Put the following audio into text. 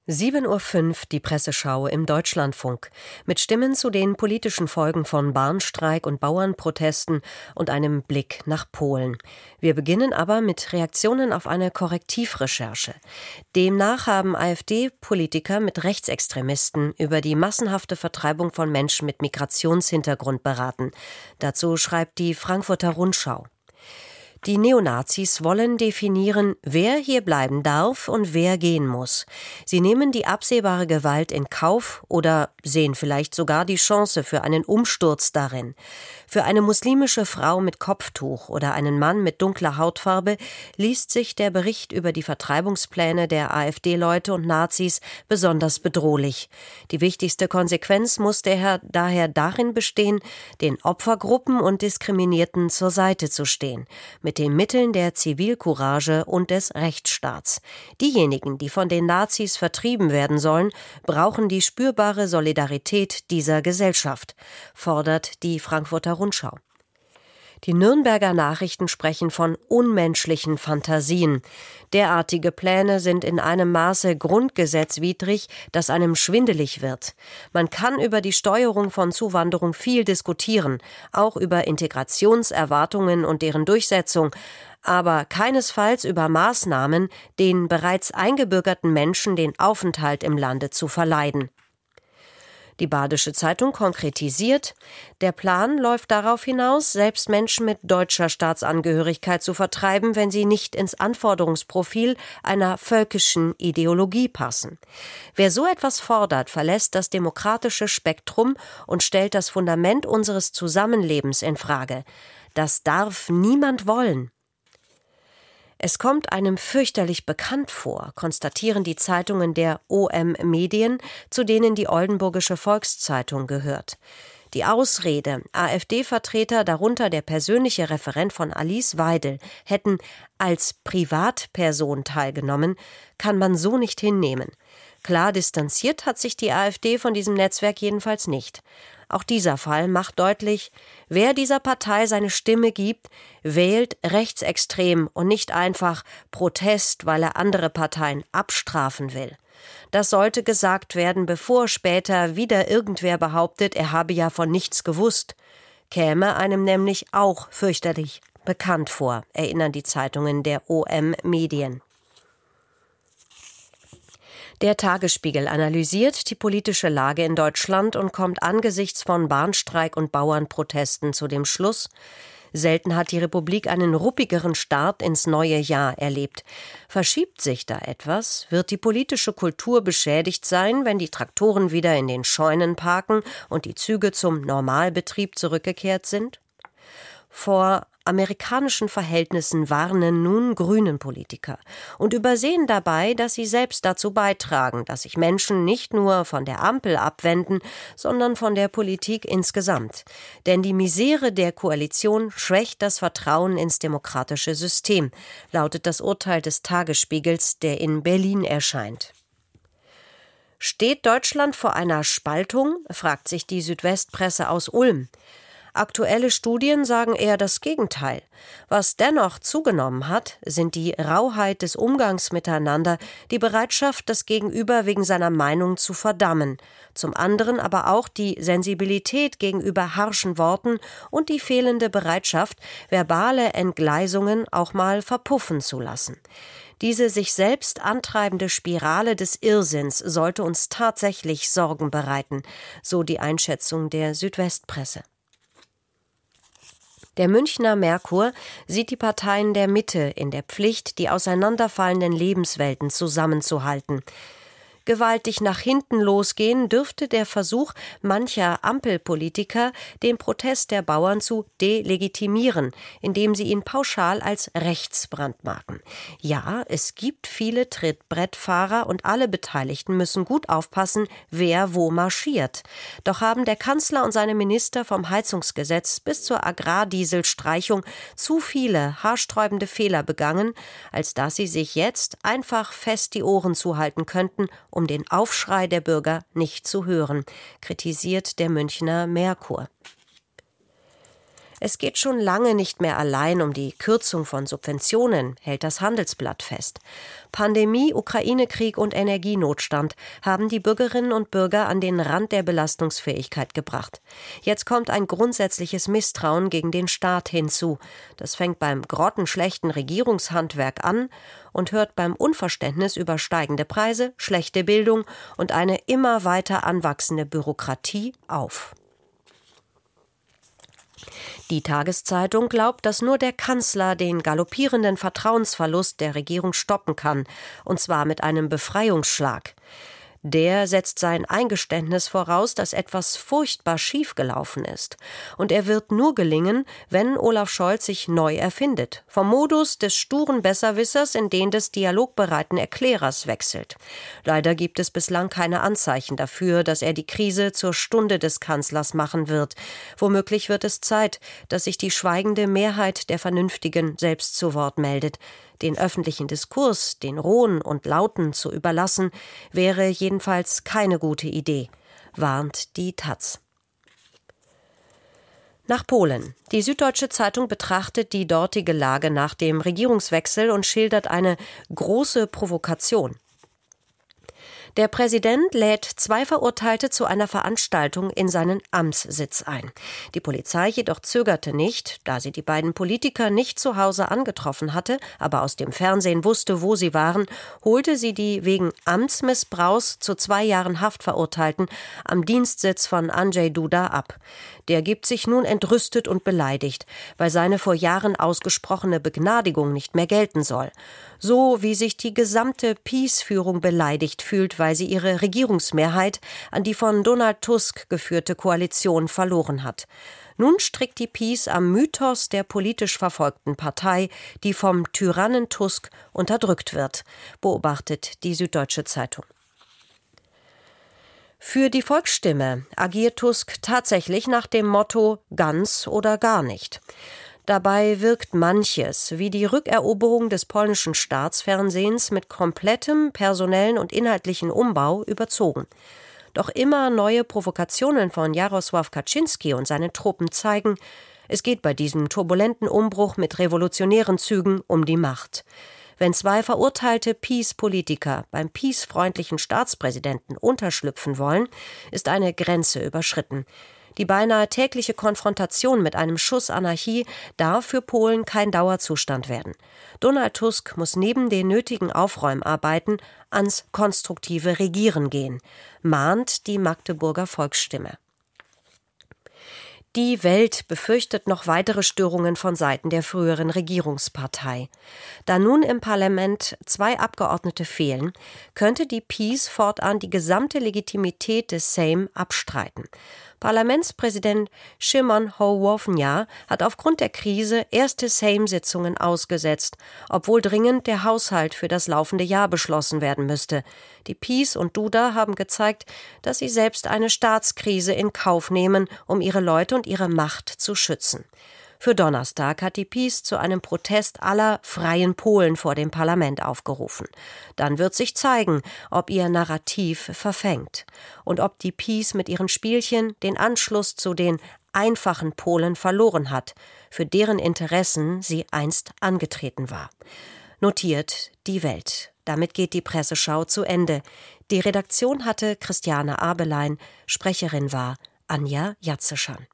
7:05 Uhr die Presseschau im Deutschlandfunk. Mit Stimmen zu den politischen Folgen von Bahnstreik und Bauernprotesten und einem Blick nach Polen. Wir beginnen aber mit Reaktionen auf eine Korrektivrecherche. Demnach haben AfD-Politiker mit Rechtsextremisten über die massenhafte Vertreibung von Menschen mit Migrationshintergrund beraten. Dazu schreibt die Frankfurter Rundschau. Die Neonazis wollen definieren, wer hier bleiben darf und wer gehen muss. Sie nehmen die absehbare Gewalt in Kauf oder sehen vielleicht sogar die Chance für einen Umsturz darin. Für eine muslimische Frau mit Kopftuch oder einen Mann mit dunkler Hautfarbe liest sich der Bericht über die Vertreibungspläne der AfD-Leute und Nazis besonders bedrohlich. Die wichtigste Konsequenz muss daher darin bestehen, den Opfergruppen und Diskriminierten zur Seite zu stehen. Mit den Mitteln der Zivilcourage und des Rechtsstaats. Diejenigen, die von den Nazis vertrieben werden sollen, brauchen die spürbare Solidarität dieser Gesellschaft, fordert die Frankfurter Rundschau. Die Nürnberger Nachrichten sprechen von unmenschlichen Fantasien. Derartige Pläne sind in einem Maße grundgesetzwidrig, dass einem schwindelig wird. Man kann über die Steuerung von Zuwanderung viel diskutieren, auch über Integrationserwartungen und deren Durchsetzung, aber keinesfalls über Maßnahmen, den bereits eingebürgerten Menschen den Aufenthalt im Lande zu verleiden. Die Badische Zeitung konkretisiert, der Plan läuft darauf hinaus, selbst Menschen mit deutscher Staatsangehörigkeit zu vertreiben, wenn sie nicht ins Anforderungsprofil einer völkischen Ideologie passen. Wer so etwas fordert, verlässt das demokratische Spektrum und stellt das Fundament unseres Zusammenlebens in Frage. Das darf niemand wollen. Es kommt einem fürchterlich bekannt vor, konstatieren die Zeitungen der OM Medien, zu denen die Oldenburgische Volkszeitung gehört. Die Ausrede, AfD-Vertreter, darunter der persönliche Referent von Alice Weidel, hätten als Privatperson teilgenommen, kann man so nicht hinnehmen. Klar distanziert hat sich die AfD von diesem Netzwerk jedenfalls nicht. Auch dieser Fall macht deutlich, wer dieser Partei seine Stimme gibt, wählt rechtsextrem und nicht einfach Protest, weil er andere Parteien abstrafen will. Das sollte gesagt werden, bevor später wieder irgendwer behauptet, er habe ja von nichts gewusst. Käme einem nämlich auch fürchterlich bekannt vor, erinnern die Zeitungen der OM Medien. Der Tagesspiegel analysiert die politische Lage in Deutschland und kommt angesichts von Bahnstreik und Bauernprotesten zu dem Schluss, selten hat die Republik einen ruppigeren Start ins neue Jahr erlebt. Verschiebt sich da etwas? Wird die politische Kultur beschädigt sein, wenn die Traktoren wieder in den Scheunen parken und die Züge zum Normalbetrieb zurückgekehrt sind? Vor amerikanischen Verhältnissen warnen nun grünen Politiker und übersehen dabei, dass sie selbst dazu beitragen, dass sich Menschen nicht nur von der Ampel abwenden, sondern von der Politik insgesamt. Denn die Misere der Koalition schwächt das Vertrauen ins demokratische System, lautet das Urteil des Tagesspiegels, der in Berlin erscheint. Steht Deutschland vor einer Spaltung? Fragt sich die Südwestpresse aus Ulm. Aktuelle Studien sagen eher das Gegenteil. Was dennoch zugenommen hat, sind die Rauheit des Umgangs miteinander, die Bereitschaft, das Gegenüber wegen seiner Meinung zu verdammen, zum anderen aber auch die Sensibilität gegenüber harschen Worten und die fehlende Bereitschaft, verbale Entgleisungen auch mal verpuffen zu lassen. Diese sich selbst antreibende Spirale des Irrsinns sollte uns tatsächlich Sorgen bereiten, so die Einschätzung der Südwestpresse. Der Münchner Merkur sieht die Parteien der Mitte in der Pflicht, die auseinanderfallenden Lebenswelten zusammenzuhalten. Gewaltig nach hinten losgehen dürfte der Versuch mancher Ampelpolitiker, den Protest der Bauern zu delegitimieren, indem sie ihn pauschal als rechts brandmarken. Ja, es gibt viele Trittbrettfahrer und alle Beteiligten müssen gut aufpassen, wer wo marschiert. Doch haben der Kanzler und seine Minister vom Heizungsgesetz bis zur Agrardieselstreichung zu viele haarsträubende Fehler begangen, als dass sie sich jetzt einfach fest die Ohren zuhalten könnten, um den Aufschrei der Bürger nicht zu hören, kritisiert der Münchner Merkur. Es geht schon lange nicht mehr allein um die Kürzung von Subventionen, hält das Handelsblatt fest. Pandemie, Ukraine-Krieg und Energienotstand haben die Bürgerinnen und Bürger an den Rand der Belastungsfähigkeit gebracht. Jetzt kommt ein grundsätzliches Misstrauen gegen den Staat hinzu. Das fängt beim grottenschlechten Regierungshandwerk an und hört beim Unverständnis über steigende Preise, schlechte Bildung und eine immer weiter anwachsende Bürokratie auf. Die Tageszeitung glaubt, dass nur der Kanzler den galoppierenden Vertrauensverlust der Regierung stoppen kann, und zwar mit einem Befreiungsschlag. Der setzt sein Eingeständnis voraus, dass etwas furchtbar schiefgelaufen ist. Und er wird nur gelingen, wenn Olaf Scholz sich neu erfindet, vom Modus des sturen Besserwissers in den des dialogbereiten Erklärers wechselt. Leider gibt es bislang keine Anzeichen dafür, dass er die Krise zur Stunde des Kanzlers machen wird. Womöglich wird es Zeit, dass sich die schweigende Mehrheit der Vernünftigen selbst zu Wort meldet. Den öffentlichen Diskurs, den rohen und lauten zu überlassen, wäre jedenfalls keine gute Idee, warnt die taz. Nach Polen. Die Süddeutsche Zeitung betrachtet die dortige Lage nach dem Regierungswechsel und schildert eine große Provokation. Der Präsident lädt 2 Verurteilte zu einer Veranstaltung in seinen Amtssitz ein. Die Polizei jedoch zögerte nicht, da sie die beiden Politiker nicht zu Hause angetroffen hatte, aber aus dem Fernsehen wusste, wo sie waren, holte sie die wegen Amtsmissbrauchs zu 2 Jahren Haft Verurteilten am Dienstsitz von Andrzej Duda ab. Der gibt sich nun entrüstet und beleidigt, weil seine vor Jahren ausgesprochene Begnadigung nicht mehr gelten soll. So wie sich die gesamte PiS-Führung beleidigt fühlt, weil sie ihre Regierungsmehrheit an die von Donald Tusk geführte Koalition verloren hat. Nun strickt die PiS am Mythos der politisch verfolgten Partei, die vom Tyrannen Tusk unterdrückt wird, beobachtet die Süddeutsche Zeitung. Für die Volksstimme agiert Tusk tatsächlich nach dem Motto ganz oder gar nicht. Dabei wirkt manches, wie die Rückeroberung des polnischen Staatsfernsehens mit komplettem personellen und inhaltlichen Umbau, überzogen. Doch immer neue Provokationen von Jarosław Kaczyński und seinen Truppen zeigen, es geht bei diesem turbulenten Umbruch mit revolutionären Zügen um die Macht. Wenn 2 verurteilte PiS-Politiker beim PiS-freundlichen Staatspräsidenten unterschlüpfen wollen, ist eine Grenze überschritten. Die beinahe tägliche Konfrontation mit einem Schuss Anarchie darf für Polen kein Dauerzustand werden. Donald Tusk muss neben den nötigen Aufräumarbeiten ans konstruktive Regieren gehen, mahnt die Magdeburger Volksstimme. Die Welt befürchtet noch weitere Störungen von Seiten der früheren Regierungspartei. Da nun im Parlament 2 Abgeordnete fehlen, könnte die PiS fortan die gesamte Legitimität des Sejm abstreiten. Parlamentspräsident Szymon Hołownia hat aufgrund der Krise erste Sejm-Sitzungen ausgesetzt, obwohl dringend der Haushalt für das laufende Jahr beschlossen werden müsste. Die PiS und Duda haben gezeigt, dass sie selbst eine Staatskrise in Kauf nehmen, um ihre Leute und ihre Macht zu schützen. Für Donnerstag hat die PiS zu einem Protest aller freien Polen vor dem Parlament aufgerufen. Dann wird sich zeigen, ob ihr Narrativ verfängt und ob die PiS mit ihren Spielchen den Anschluss zu den einfachen Polen verloren hat, für deren Interessen sie einst angetreten war. Notiert die Welt. Damit geht die Presseschau zu Ende. Die Redaktion hatte Christiane Abelein, Sprecherin war Anja Jatzeschan.